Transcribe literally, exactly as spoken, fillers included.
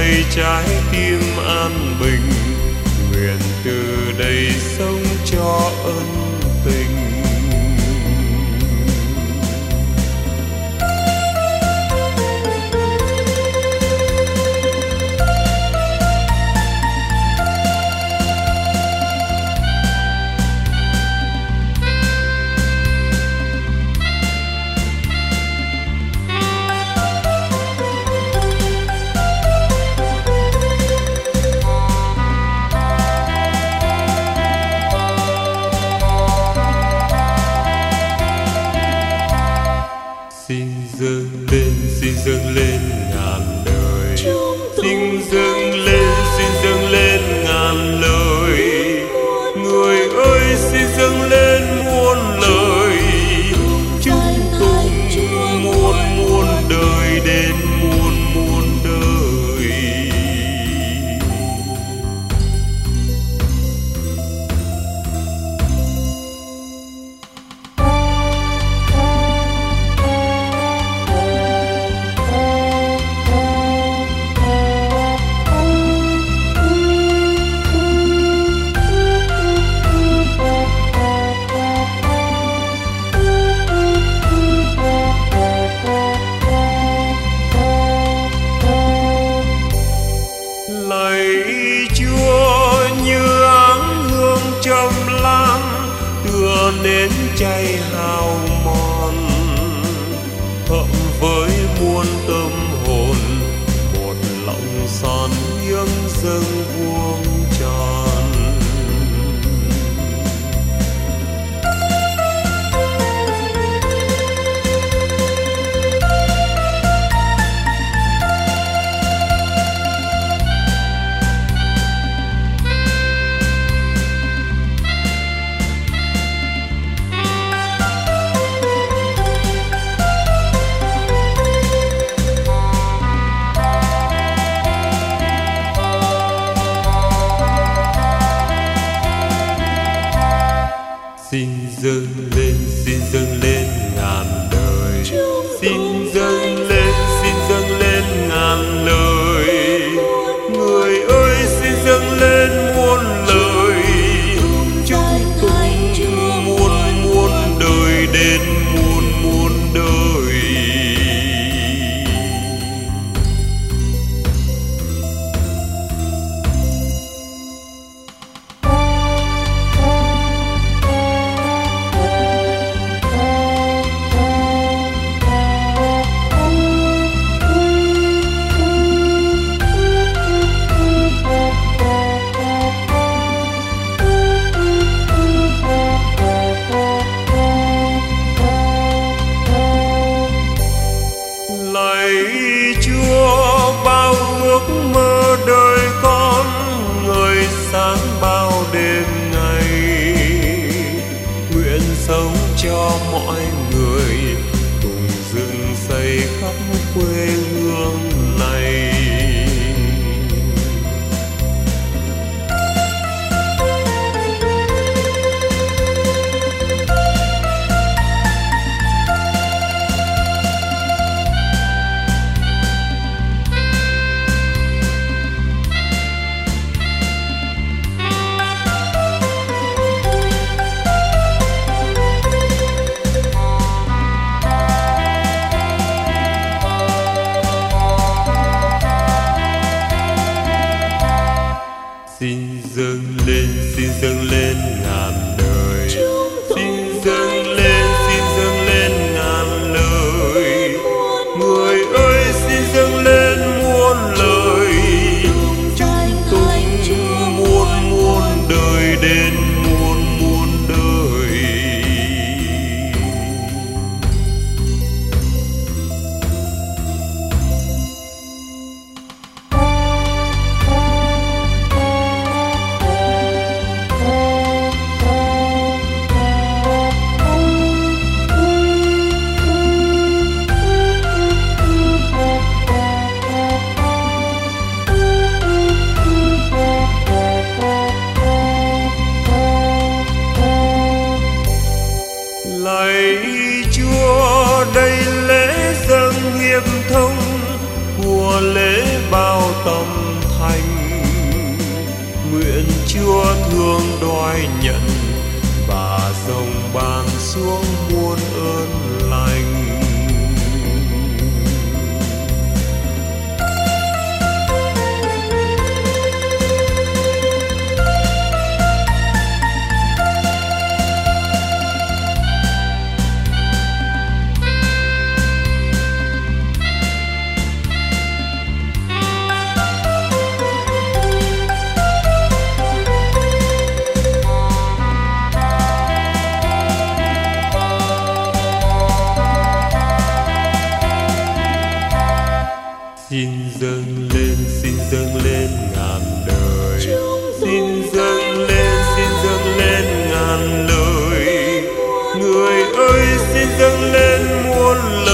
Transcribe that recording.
đây trái tim an bình, nguyện từ đây sống cho ân tình. Xin dâng lên, xin dâng lên ngàn đời. Xin dâng lên, xin dâng lên ngàn lời. Người ơi xin dâng lên muôn lời. Chúng tùng muôn muôn đời đến muôn muôn đời. Trong lam tựa nến cháy hao mòn, hợp với muôn tâm hồn, một lòng son hiến dâng vuông tròn. Xin dâng lên, xin dâng lên ngàn đời. Xin dâng lên, xin dâng lên ngàn lời. Người ơi xin dâng lên muôn lời. Chúng tùng muôn muôn đời đến muôn muôn đời. Ước mơ đời con ngời sáng bao đêm ngày, nguyện sống cho mọi người cùng dựng xây khắp quê hương này. nhận và dòng ban xuống muôn ơn lành. Xin dâng lên, xin dâng lên ngàn đời. Xin dâng lên, xin dâng lên ngàn lời. Người ơi xin dâng lên muôn lời.